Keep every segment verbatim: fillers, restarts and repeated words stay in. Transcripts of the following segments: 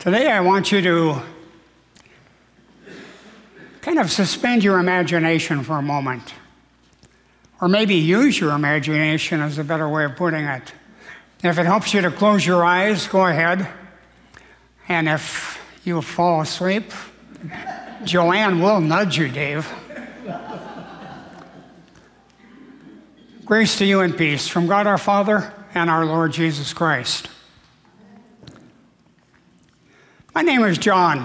Today I want you to kind of suspend your imagination for a moment. Or maybe use your imagination is a better way of putting it. If it helps you to close your eyes, go ahead. And if you fall asleep, Joanne will nudge you, Dave. Grace to you and peace from God our Father and our Lord Jesus Christ. My name is John,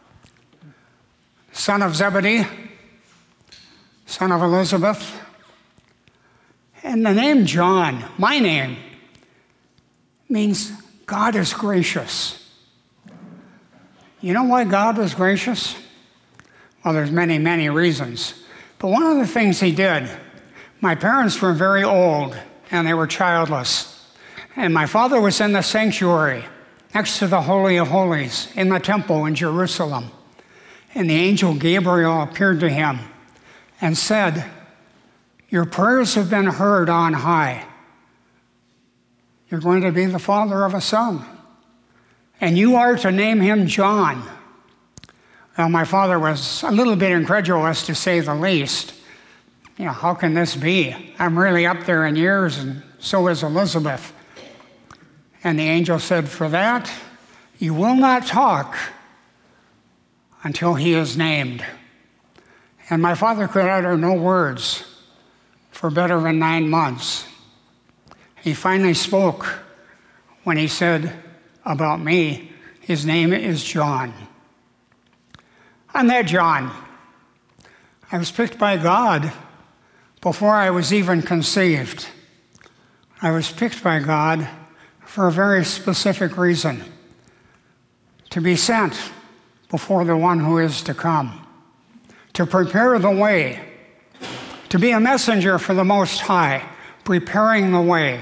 son of Zebedee, son of Elizabeth. And the name John, my name, means God is gracious. You know why God was gracious? Well, there's many, many reasons. But one of the things he did, my parents were very old and they were childless. And my father was in the sanctuary next to the Holy of Holies in the temple in Jerusalem. And the angel Gabriel appeared to him and said, "Your prayers have been heard on high. You're going to be the father of a son, and you are to name him John." Well, my father was a little bit incredulous, to say the least. You know, how can this be? I'm really up there in years, and so is Elizabeth. And the angel said, "For that, you will not talk until he is named." And my father could utter no words for better than nine months. He finally spoke when he said about me, his name is John. I'm that John. I was picked by God before I was even conceived. I was picked by God for a very specific reason: to be sent before the one who is to come, to prepare the way, to be a messenger for the Most High, preparing the way.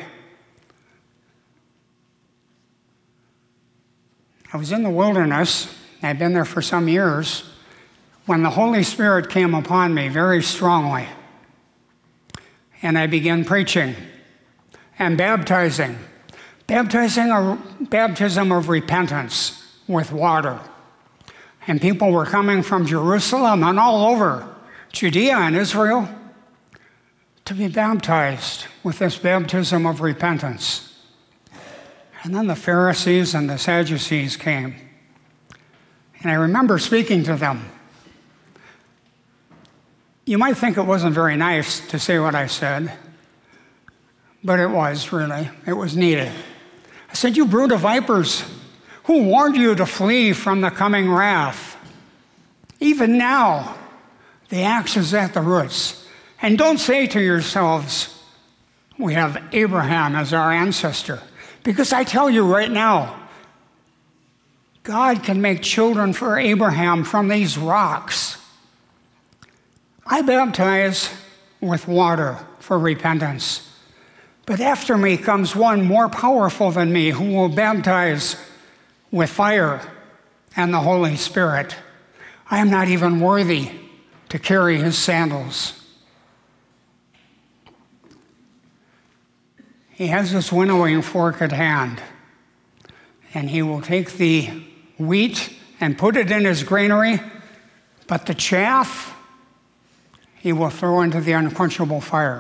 I was in the wilderness, I'd been there for some years, when the Holy Spirit came upon me very strongly. And I began preaching and baptizing, baptizing a baptism of repentance with water. And people were coming from Jerusalem and all over Judea and Israel to be baptized with this baptism of repentance. And then the Pharisees and the Sadducees came. And I remember speaking to them. You might think it wasn't very nice to say what I said, but it was, really. It was needed. I said, "You brood of vipers, who warned you to flee from the coming wrath? Even now, the axe is at the roots. And don't say to yourselves, 'We have Abraham as our ancestor.' Because I tell you right now, God can make children for Abraham from these rocks. I baptize with water for repentance, but after me comes one more powerful than me, who will baptize with fire and the Holy Spirit. I am not even worthy to carry his sandals." He has this winnowing fork at hand, and he will take the wheat and put it in his granary, but the chaff he will throw into the unquenchable fire.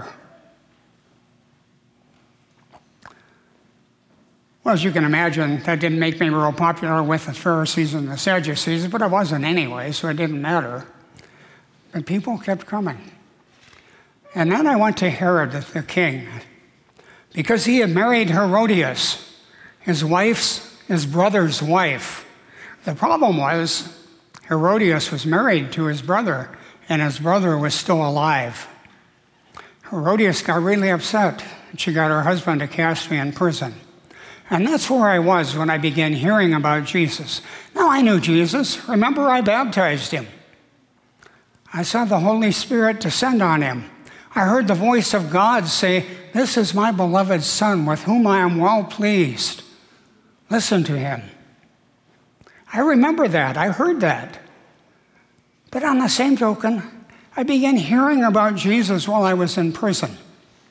Well, as you can imagine, that didn't make me real popular with the Pharisees and the Sadducees, but I wasn't anyway, so it didn't matter. But people kept coming. And then I went to Herod the king, because he had married Herodias, his wife's, his brother's wife. The problem was, Herodias was married to his brother, and his brother was still alive. Herodias got really upset, and she got her husband to cast me in prison. And that's where I was when I began hearing about Jesus. Now, I knew Jesus. Remember, I baptized him. I saw the Holy Spirit descend on him. I heard the voice of God say, "This is my beloved Son, with whom I am well pleased. Listen to him." I remember that. I heard that. But on the same token, I began hearing about Jesus while I was in prison.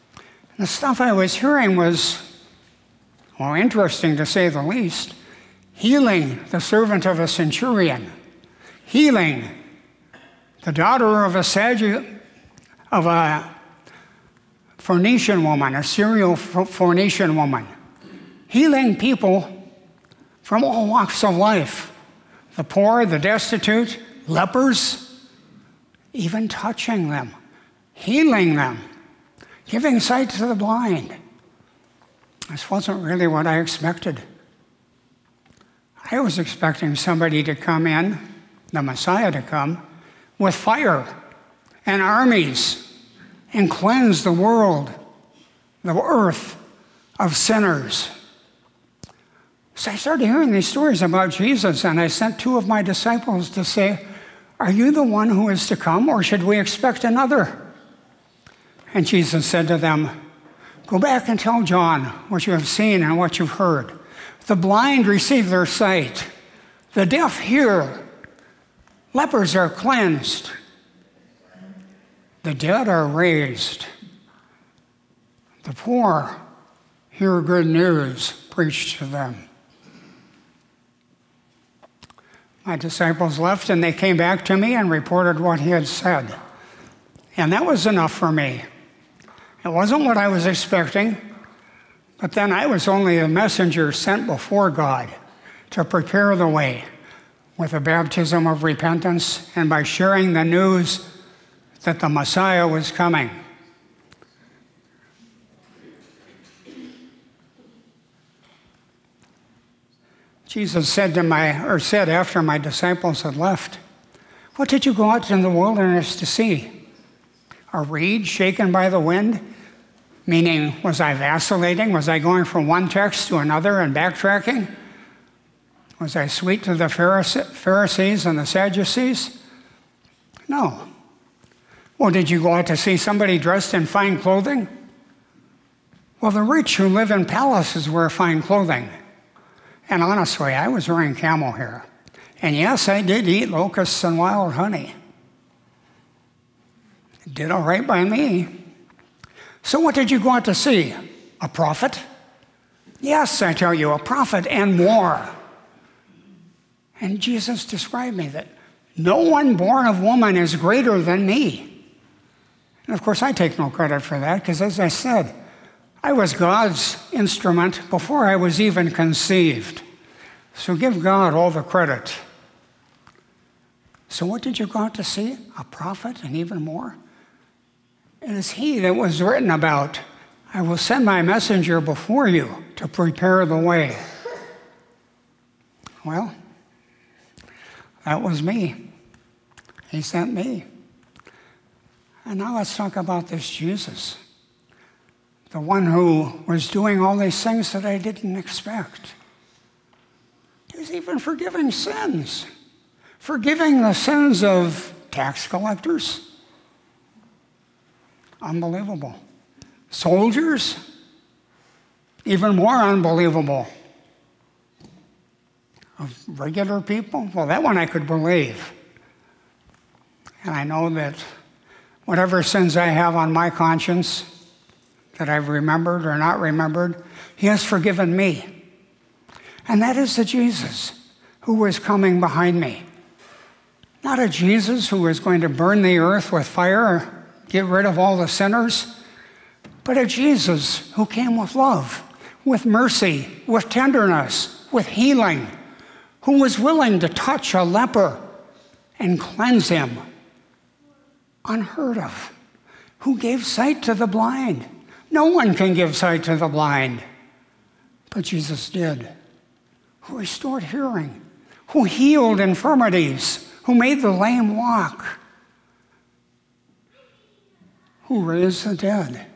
The stuff I was hearing was, well, interesting to say the least. healing the servant of a centurion, healing the daughter of a Sadu- of a Phoenician woman, a Syrian Phoenician woman, healing people from all walks of life, the poor, the destitute, lepers, even touching them, healing them, giving sight to the blind. This wasn't really what I expected. I was expecting somebody to come in, the Messiah to come, with fire and armies and cleanse the world, the earth of sinners. So I started hearing these stories about Jesus, and I sent two of my disciples to say, "Are you the one who is to come, or should we expect another?" And Jesus said to them, "Go back and tell John what you have seen and what you've heard. The blind receive their sight, the deaf hear, lepers are cleansed, the dead are raised, the poor hear good news preached to them." My disciples left, and they came back to me and reported what he had said. And that was enough for me. It wasn't what I was expecting, but then I was only a messenger sent before God to prepare the way with a baptism of repentance and by sharing the news that the Messiah was coming. Jesus said to my, or said after my disciples had left, "What did you go out in the wilderness to see? A reed shaken by the wind?" Meaning, was I vacillating? Was I going from one text to another and backtracking? Was I sweet to the Pharisees and the Sadducees? No. Well, did you go out to see somebody dressed in fine clothing? Well, the rich who live in palaces wear fine clothing. And honestly, I was wearing camel hair. And yes, I did eat locusts and wild honey. It did all right by me. So what did you go out to see? A prophet? Yes, I tell you, a prophet and more. And Jesus described me that no one born of woman is greater than me. And of course, I take no credit for that, because as I said, I was God's instrument before I was even conceived. So give God all the credit. So what did you go out to see? A prophet and even more? It is he that was written about, "I will send my messenger before you to prepare the way." Well, that was me. He sent me. And now let's talk about this Jesus, the one who was doing all these things that I didn't expect. He was even forgiving sins, forgiving the sins of tax collectors. Unbelievable. Soldiers, even more unbelievable. Of regular people, well, that one I could believe. And I know that whatever sins I have on my conscience that I've remembered or not remembered, he has forgiven me. And that is the Jesus who was coming behind me. Not a Jesus who was going to burn the earth with fire or get rid of all the sinners, but a Jesus who came with love, with mercy, with tenderness, with healing, who was willing to touch a leper and cleanse him. Unheard of. Who gave sight to the blind. No one can give sight to the blind, but Jesus did. Who restored hearing, who healed infirmities, who made the lame walk, who raised the dead.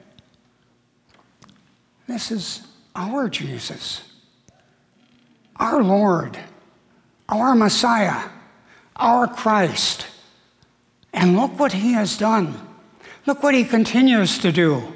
This is our Jesus, our Lord, our Messiah, our Christ. And look what he has done. Look what he continues to do.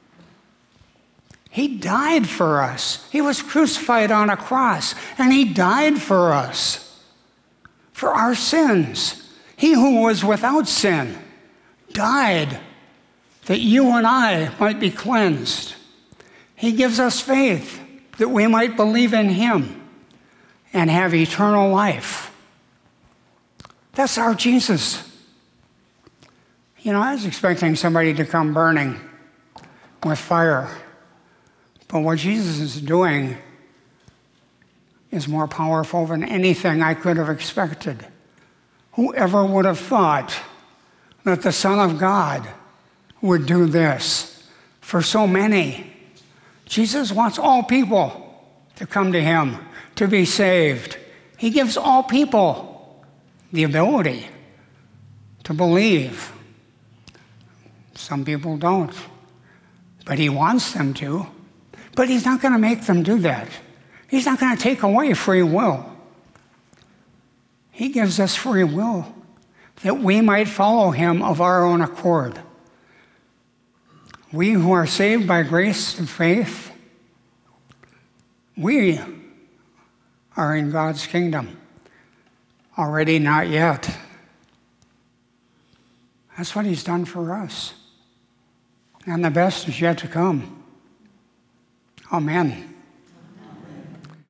He died for us. He was crucified on a cross, and he died for us, for our sins. He who was without sin died that you and I might be cleansed. He gives us faith that we might believe in him. and have eternal life. That's our Jesus. You know, I was expecting somebody to come burning with fire. But what Jesus is doing is more powerful than anything I could have expected. Whoever would have thought that the Son of God would do this for so many? Jesus wants all people to come to him, to be saved. He gives all people the ability to believe. Some people don't, but he wants them to. But he's not going to make them do that. He's not going to take away free will. He gives us free will that we might follow him of our own accord. We who are saved by grace and faith, we are in God's kingdom. Already not yet. That's what he's done for us. And the best is yet to come. Amen.